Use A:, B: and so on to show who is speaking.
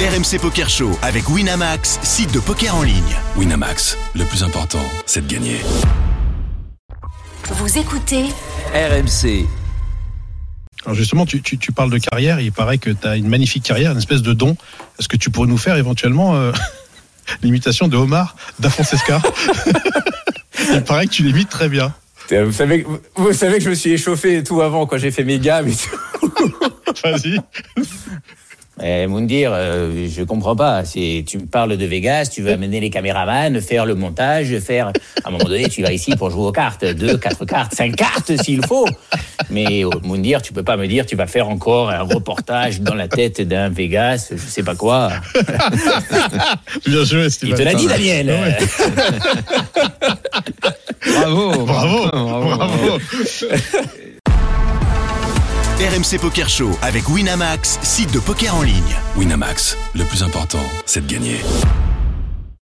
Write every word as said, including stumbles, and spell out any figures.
A: R M C Poker Show avec Winamax, site de poker en ligne.
B: Winamax, le plus important, c'est de gagner.
C: Vous écoutez
D: R M C.
E: Alors justement, tu, tu, tu parles de carrière, il paraît que tu as une magnifique carrière, une espèce de don. Est-ce que tu pourrais nous faire éventuellement euh, l'imitation de Omar da Fonseca? Il paraît que tu l'imites très bien.
F: Vous savez, vous savez que je me suis échauffé et tout avant, quand j'ai fait mes gammes et tout.
E: Vas-y.
G: Eh, Moundir, euh, je comprends pas. C'est, tu me parles de Vegas, tu veux amener les caméramans, faire le montage, faire... À un moment donné, tu vas ici pour jouer aux cartes. Deux, quatre cartes, cinq cartes s'il faut. Mais, oh, Moundir, tu peux pas me dire tu vas faire encore un reportage dans la tête d'un Vegas, je sais pas quoi.
E: Bien joué, Steve.
G: Il te l'a dit, Daniel.
E: Ouais.
D: Bravo,
E: bravo,
D: bravo,
E: bravo.
A: R M C Poker Show avec Winamax, site de poker en ligne.
B: Winamax, le plus important, c'est de gagner.